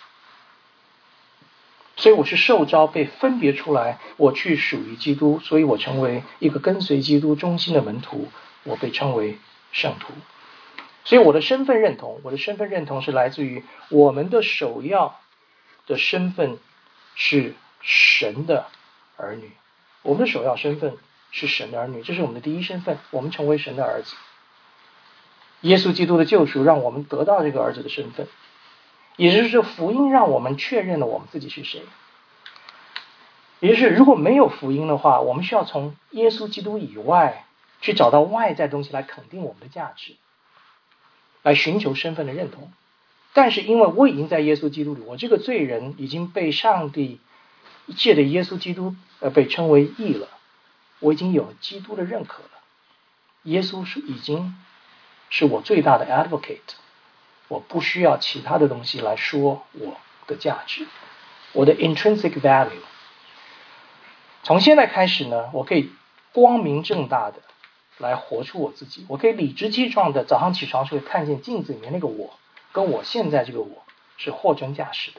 所以我是受召被分别出来，我去属于基督，所以我成为一个跟随基督忠心的门徒，我被称为圣徒。所以我的身份认同是来自于我们的首要的身份是神的儿女，我们的首要身份是神的儿女，这是我们的第一身份，我们成为神的儿子。耶稣基督的救赎让我们得到这个儿子的身份，也就是说福音让我们确认了我们自己是谁。也就是如果没有福音的话，我们需要从耶稣基督以外去找到外在东西来肯定我们的价值，来寻求身份的认同。但是因为我已经在耶稣基督里，我这个罪人已经被上帝借着耶稣基督被称为义了，我已经有基督的认可了。 耶稣已经是我最大的 advocate， 我不需要其他的东西来说我的价值，我的 intrinsic value。从现在开始呢，我可以光明正大的来活出我自己，我可以理直气壮的早上起床时候看见镜子里面那个我，跟我现在这个我是货真价实的。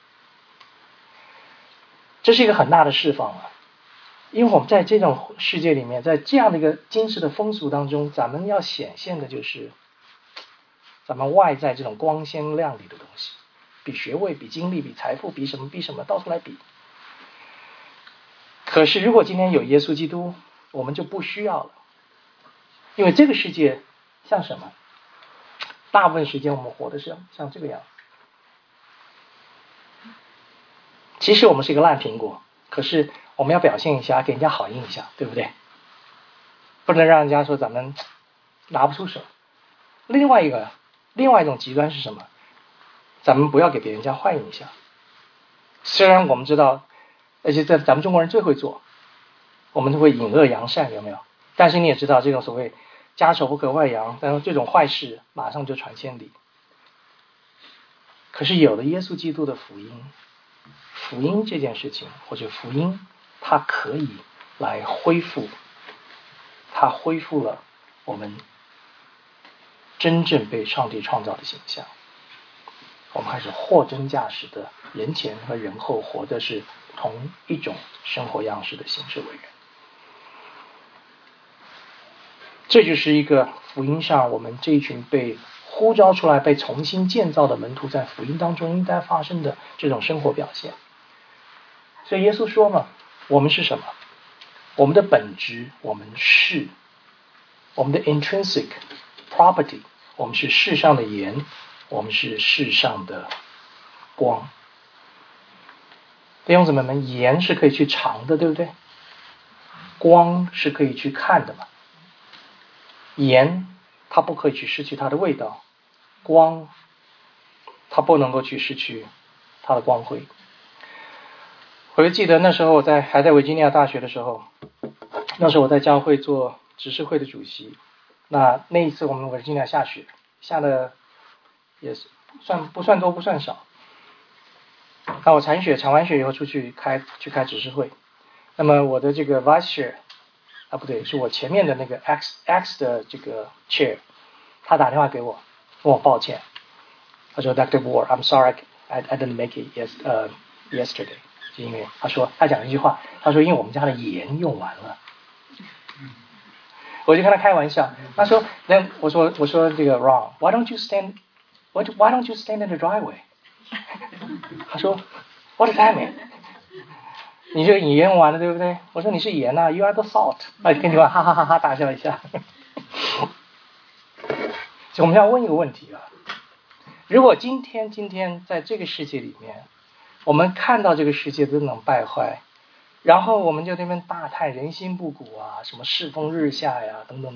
这是一个很大的释放啊！因为我们在这种世界里面，在这样的一个今世的风俗当中，咱们要显现的就是咱们外在这种光鲜亮丽的东西，比学位、比经历、比财富、比什么，到处来比。可是如果今天有耶稣基督，我们就不需要了，因为这个世界像什么？大部分时间我们活的是像这个样子。其实我们是一个烂苹果，可是我们要表现一下，给人家好印象，对不对？不能让人家说咱们拿不出手。另外一种极端是什么？咱们不要给别人家坏印象。虽然我们知道，而且咱们中国人最会做，我们都会隐恶扬善，有没有？但是你也知道，这种所谓家丑不可外扬，但是这种坏事马上就传千里。可是有了耶稣基督的福音这件事情，或者福音它可以来恢复，它恢复了我们真正被上帝创造的形象。我们开始货真价实的人前和人后活的是同一种生活样式的行事为人。这就是一个福音上我们这一群被呼召出来被重新建造的门徒在福音当中应该发生的这种生活表现。所以耶稣说嘛，我们是什么？我们的本质，我们是我们的 intrinsic property， 我们是世上的盐，我们是世上的光。弟兄姊妹们，盐是可以去尝的，对不对？光是可以去看的嘛。盐它不可以去失去它的味道，光它不能够去失去它的光辉。我就记得那时候我还在维吉尼亚大学的时候，那时候我在教会做执事会的主席。那一次我们维吉尼亚下雪，下的也是不算多不算少。那我铲完雪以后出去开执事会。那么我的这个 vice chair 不对，是我前面的那个 X 的这个 chair， 他打电话给我，跟我抱歉，他说 Dr. Bohr, I'm sorry I didn't make it yesterday。因为他讲一句话，他说因为我们家的盐用完了。我就跟他开玩笑，他说我说这个 wrong, why don't you stand in the driveway？ 他说 what does that mean？ 你这个盐用完了，对不对？我说你是盐啊 ，you are the salt。跟你玩哈哈哈哈大笑一下。所以我们要问一个问题啊，如果今天在这个世界里面，我们看到这个世界都能败坏，然后我们就那边大叹人心不古啊，什么世风日下呀，等等。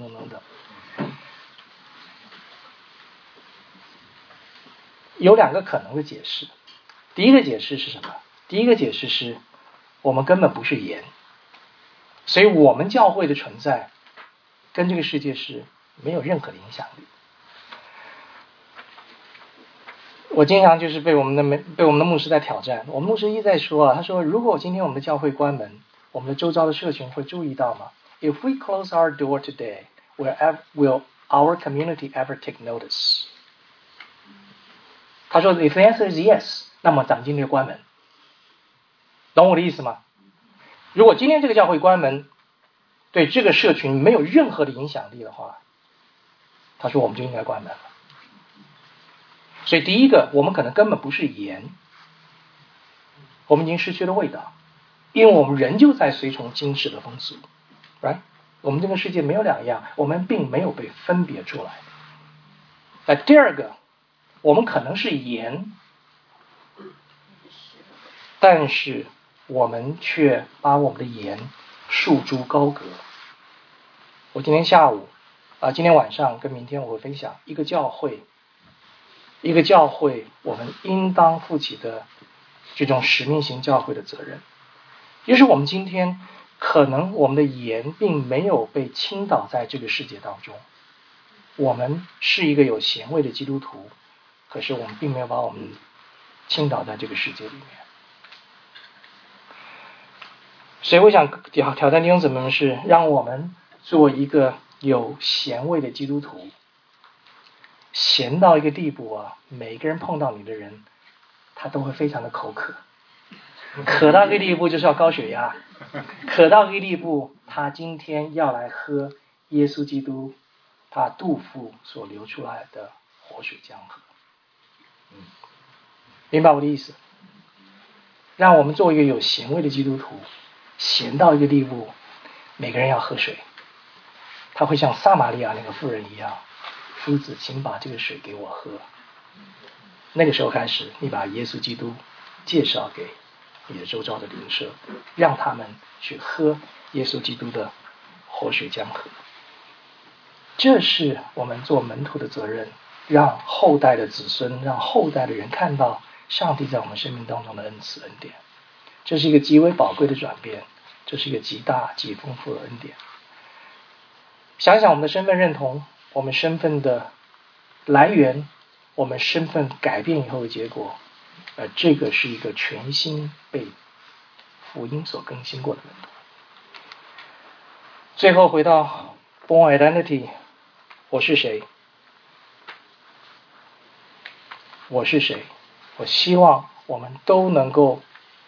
有两个可能的解释。第一个解释是什么？第一个解释是我们根本不是盐，所以我们教会的存在跟这个世界是没有任何的影响力。我经常就是被我们的牧师在挑战，我们牧师一再说他说如果今天我们的教会关门，我们的周遭的社群会注意到吗？ If we close our door today, will our community ever take notice？ 他说 If the answer is yes， 那么咱们今天就关门。懂我的意思吗？如果今天这个教会关门，对这个社群没有任何的影响力的话，他说我们就应该关门了。所以第一个，我们可能根本不是盐，我们已经失去了味道，因为我们仍旧在随从今世的风俗 ，right？ 我们这个世界没有两样，我们并没有被分别出来。那第二个，我们可能是盐，但是我们却把我们的盐束诸高阁。我今天晚上跟明天我会分享一个教会我们应当负起的这种使命型教会的责任，就是我们今天可能我们的盐并没有被倾倒在这个世界当中，我们是一个有咸味的基督徒，可是我们并没有把我们倾倒在这个世界里面。所以我想挑战弟兄姊妹们是，让我们做一个有咸味的基督徒，咸到一个地步啊，每一个人碰到你的人，他都会非常的口渴，渴到一个地步就是要高血压，渴到一个地步，他今天要来喝耶稣基督他肚腹所流出来的活水江河。明白我的意思？让我们做一个有咸味的基督徒，咸到一个地步，每个人要喝水，他会像撒玛利亚那个妇人一样，夫子，请把这个水给我喝。那个时候开始，你把耶稣基督介绍给你的周遭的邻舍，让他们去喝耶稣基督的活水江河。这是我们做门徒的责任，让后代的子孙，让后代的人看到上帝在我们生命当中的恩慈恩典。这是一个极为宝贵的转变，这是一个极大极丰富的恩典。想想我们的身份认同，我们身份的来源，我们身份改变以后的结果，这个是一个全新被福音所更新过的门徒。最后回到 Born Identity， 我是谁？我是谁？我希望我们都能够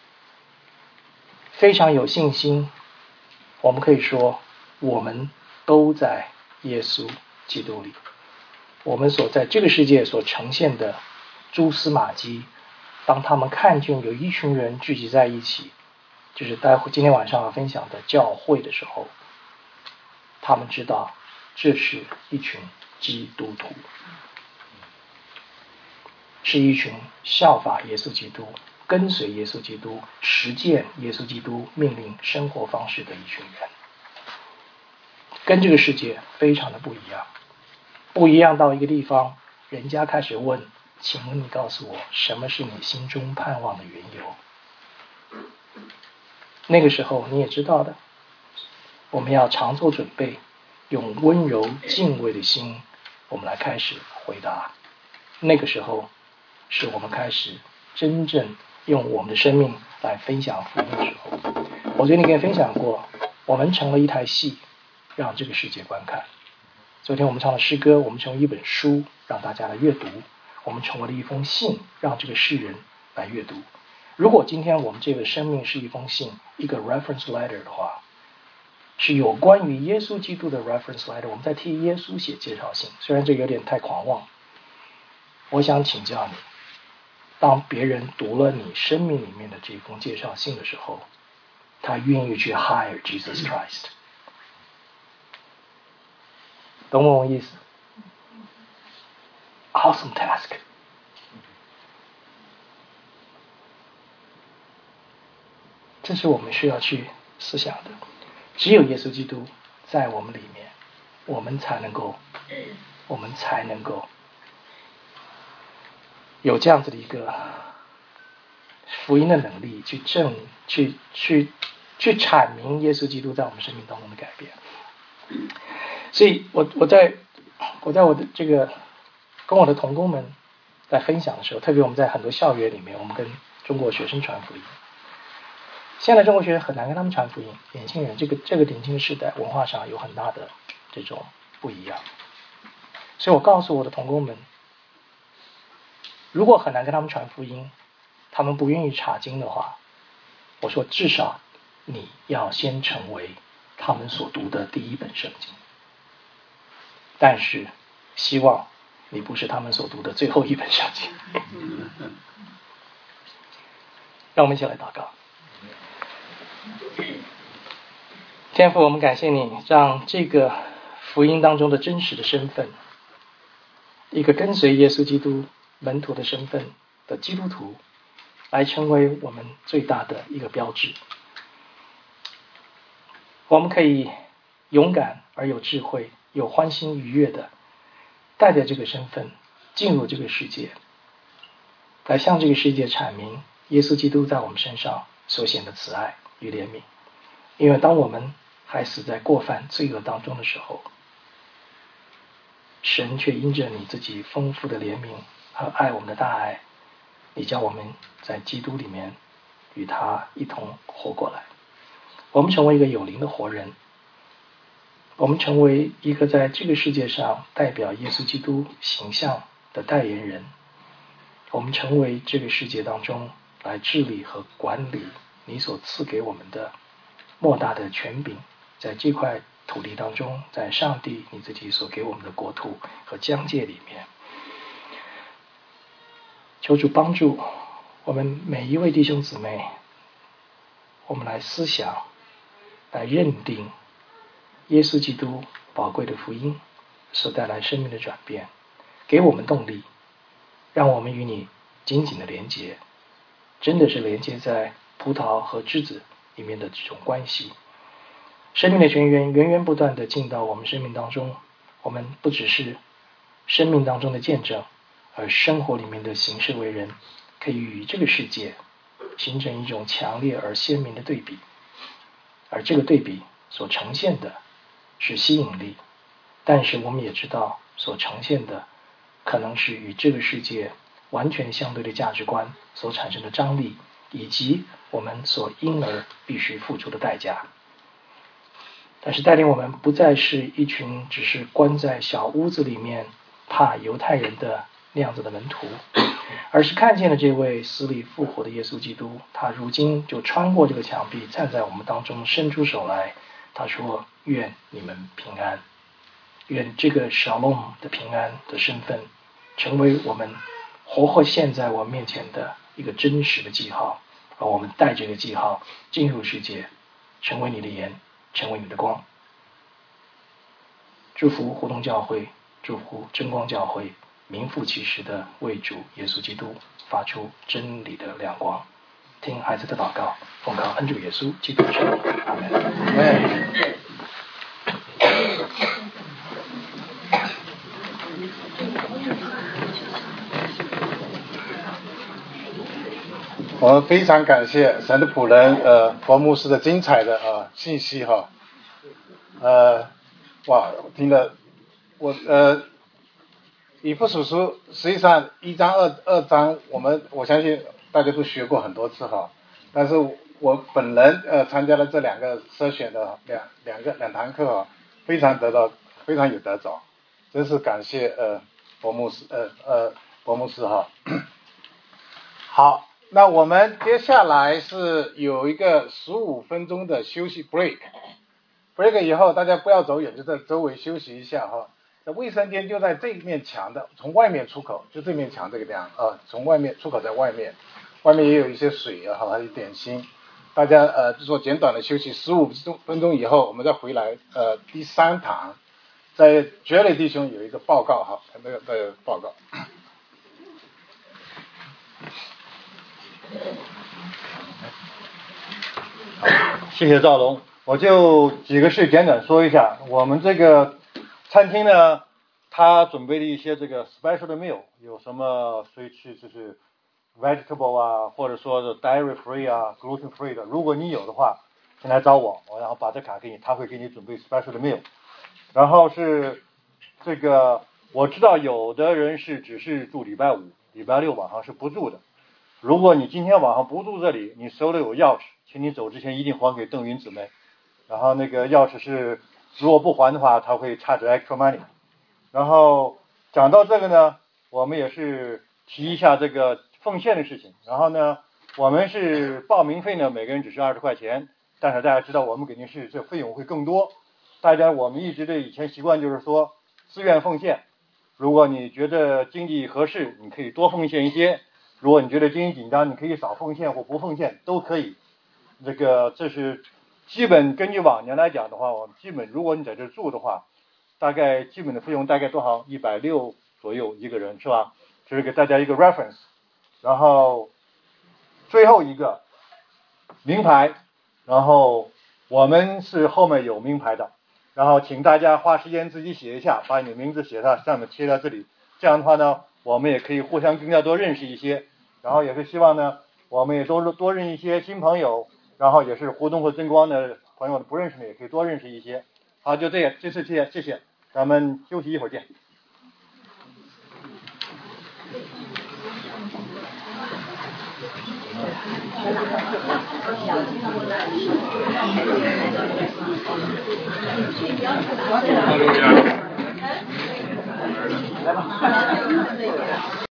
非常有信心，我们可以说我们都在耶稣基督里。我们所在这个世界所呈现的蛛丝马迹，当他们看见有一群人聚集在一起，就是待会今天晚上要分享的教会的时候，他们知道这是一群基督徒，是一群效法耶稣基督，跟随耶稣基督，实践耶稣基督命令生活方式的一群人，跟这个世界非常的不一样。不一样到一个地方，人家开始问，请问你告诉我，什么是你心中盼望的缘由？那个时候你也知道的，我们要常做准备，用温柔敬畏的心，我们来开始回答。那个时候是我们开始真正用我们的生命来分享福音的时候。我昨天跟你分享过，我们成了一台戏，让这个世界观看。昨天我们唱的诗歌，我们成为一本书，让大家来阅读；我们成为了一封信，让这个世人来阅读。如果今天我们这个生命是一封信，一个 reference letter 的话，是有关于耶稣基督的 reference letter， 我们在替耶稣写介绍信。虽然这有点太狂妄，我想请教你，当别人读了你生命里面的这封介绍信的时候，他愿意去 hire Jesus Christ， 懂我意思？ Awesome task。 这是我们需要去思想的。只有耶稣基督在我们里面，我们才能够有这样子的一个福音的能力，去阐明耶稣基督在我们生命当中的改变。所以我在我的这个跟我的同工们在分享的时候，特别我们在很多校园里面，我们跟中国学生传福音。现在中国学生很难跟他们传福音，年轻人这个年轻的时代文化上有很大的这种不一样。所以我告诉我的同工们，如果很难跟他们传福音，他们不愿意查经的话，我说至少你要先成为他们所读的第一本圣经，但是希望你不是他们所读的最后一本圣经。让我们一起来祷告。天父，我们感谢你，让这个福音当中的真实的身份，一个跟随耶稣基督门徒的身份的基督徒，来成为我们最大的一个标志。我们可以勇敢而有智慧，有欢欣愉悦的带着这个身份进入这个世界，来向这个世界阐明耶稣基督在我们身上所显的慈爱与怜悯， 因为当我们还死在过犯罪恶当中的时候，神却因着你自己丰富的怜悯和爱我们的大爱，你叫我们在基督里面与他一同活过来。我们成为一个有灵的活人，我们成为一个在这个世界上代表耶稣基督形象的代言人，我们成为这个世界当中来治理和管理你所赐给我们的莫大的权柄，在这块土地当中，在上帝你自己所给我们的国土和疆界里面。求主帮助我们每一位弟兄姊妹，我们来思想，来认定耶稣基督宝贵的福音所带来生命的转变，给我们动力，让我们与你紧紧的连结，真的是连接在葡萄和枝子里面的这种关系。生命的泉源源源不断的进到我们生命当中，我们不只是生命当中的见证，而生活里面的行事为人，可以与这个世界形成一种强烈而鲜明的对比，而这个对比所呈现的是吸引力，但是我们也知道所呈现的可能是与这个世界完全相对的价值观所产生的张力，以及我们所因而必须付出的代价。但是带领我们不再是一群只是关在小屋子里面怕犹太人的那样子的门徒，而是看见了这位死里复活的耶稣基督，他如今就穿过这个墙壁，站在我们当中，伸出手来，他说：愿你们平安。愿这个shalom的平安的身份成为我们活现在我们面前的一个真实的记号，而我们带这个记号进入世界，成为你的盐，成为你的光。祝福活动教会，祝福真光教会，名副其实的为主耶稣基督发出真理的亮光。听孩子的祷告，奉靠恩主耶稣基督的圣名，阿们。 我们非常感谢神的仆人佛牧师的精彩的信息哈，哇，听了我以弗所书实际上1章2章我相信大家都学过很多次哈，但是我本人参加了这两个筛选的两堂课哈，非常有得着，真是感谢佛牧师哈。好，那我们接下来是有一个15分钟的休息 break 以后大家不要走远，就在周围休息一下哈。那卫生间就在这面墙的从外面出口，就这面墙这个地方从外面出口在外面也有一些水还有点心，大家做简短的休息15分钟以后，我们再回来第3堂，在绝磊弟兄有一个报告哈，那个报告。 谢谢赵龙，我就几个事简短说一下。我们这个餐厅呢，他准备了一些这个 special 的 meal， 有什么随吃就是 vegetable 啊，或者说是 dairy free 啊 gluten free 的，如果你有的话请来找我，然后把这卡给你，他会给你准备 special 的 meal。 然后是这个我知道有的人是只是住礼拜5礼拜6晚上是不住的，如果你今天晚上不住这里，你手里有钥匙，请你走之前一定还给邓云姊妹，然后那个钥匙是如果不还的话他会charge extra money。 然后讲到这个呢，我们也是提一下这个奉献的事情。然后呢，我们是报名费呢每个人只是20块钱，但是大家知道我们肯定是这费用会更多，大家我们一直的以前习惯就是说自愿奉献，如果你觉得经济合适你可以多奉献一些，如果你觉得经济紧张你可以少奉献或不奉献都可以。这是基本根据往年来讲的话，我们基本如果你在这住的话，大概基本的费用大概多少？160左右一个人是吧？这是给大家一个 reference。 然后最后一个名牌，然后我们是后面有名牌的，然后请大家花时间自己写一下，把你的名字写上，上面贴在这里，这样的话呢我们也可以互相更加多认识一些，然后也是希望呢我们也多认一些新朋友，然后也是活动和真光的朋友不认识的也可以多认识一些。好，就这样，这次谢谢，咱们休息一会儿见。 来吧。